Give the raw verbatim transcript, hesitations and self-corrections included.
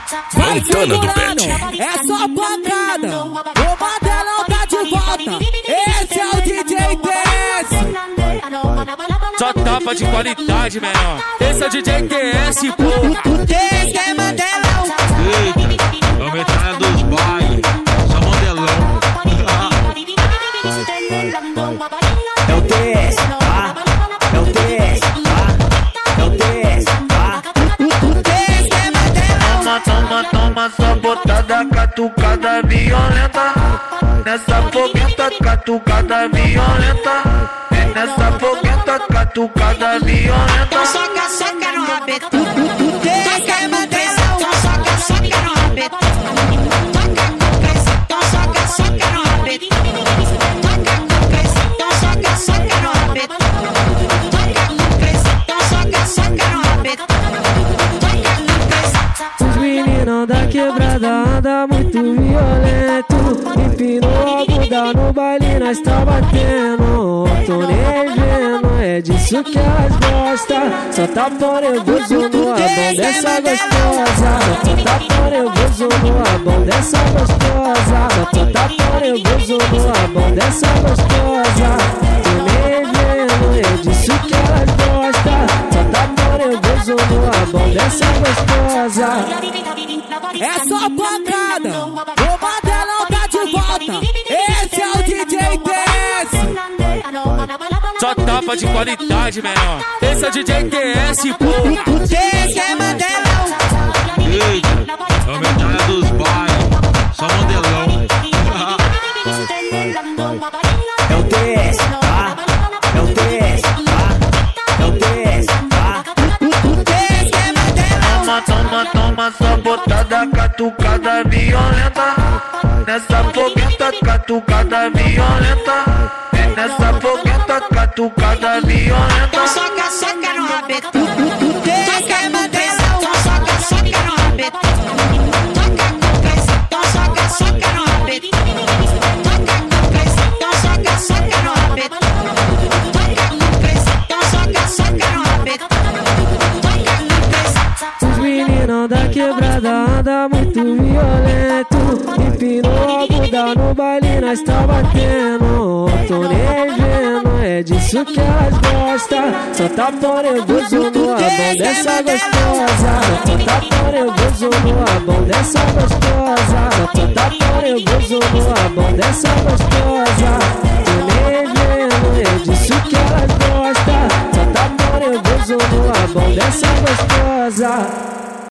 Vai segurando, é só pancada. O Mandelão tá de volta. Esse é o D J T S. Só tapa de qualidade, menor. Esse é o D J T S, pô. O T S é Mandelão. Eita, é o metralha dos bailes. Só Mandelão. É o T S, ah. É o T S, ah. É o T S, ah. O T S é Mandelão. Toma, toma, toma, só botada, catucada violenta. Nessa fogueta, catucada violenta. Nessa fogueta, catucada violenta. Soca, soca no rabetão. O T S é Mandelão. Soca, soca no rabetão. Toca com pressão, então soca, soca no rabetão. Toca com pressão, então soca, soca no rabetão. Toca com pressão, então soca, soca no rabetão. Toca com pressão. Os meninão da quebrada anda muito violento. Empinou a bunda no baile, nós tá batendo. Tô nem vendo, é disso que elas gostam. Só tá nervoso no abão dessa gostosa. Só tá nervoso no abão dessa gostosa. Só tá nervoso no abão dessa gostosa. Tô nem vendo, é disso que elas gostam. Só tá nervoso no abão dessa gostosa. É só pancada. O Mandelão tá de volta. Esse é o D J T S. Só tapa de qualidade, menor. Esse é o D J T S, pô. O T S é Mandelão. Eita, é o metralha dos bailes. Só Mandelão. É o T S, ah. É o T S, ah. É o T S, ah. O T S é Mandelão. Toma, toma, toma, só botada, catucada violenta. Nessa fogueta, catucada violenta. Nessa fogueta, catucada violenta. Soca, soca no rabetão. O T S é Mandelão. Soca, soca no rabetão. Toca com pressão, então soca, soca no rabetão. Toca com pressão, então soca, soca no rabetão. Toca com pressão, então soca, soca no rabetão. Toca com pressão. Os meninão da quebrada anda muito violento. Empinou a bunda no baile, nós tá batendo. Tô nem vendo, é disso que elas gostam. Só tá nervoso no abão dessa gostosa. Só tá nervoso no abão dessa gostosa. Só tá nervoso no abão dessa gostosa. Tô nem vendo, é disso que elas gostam. Só tá nervoso no abão dessa gostosa.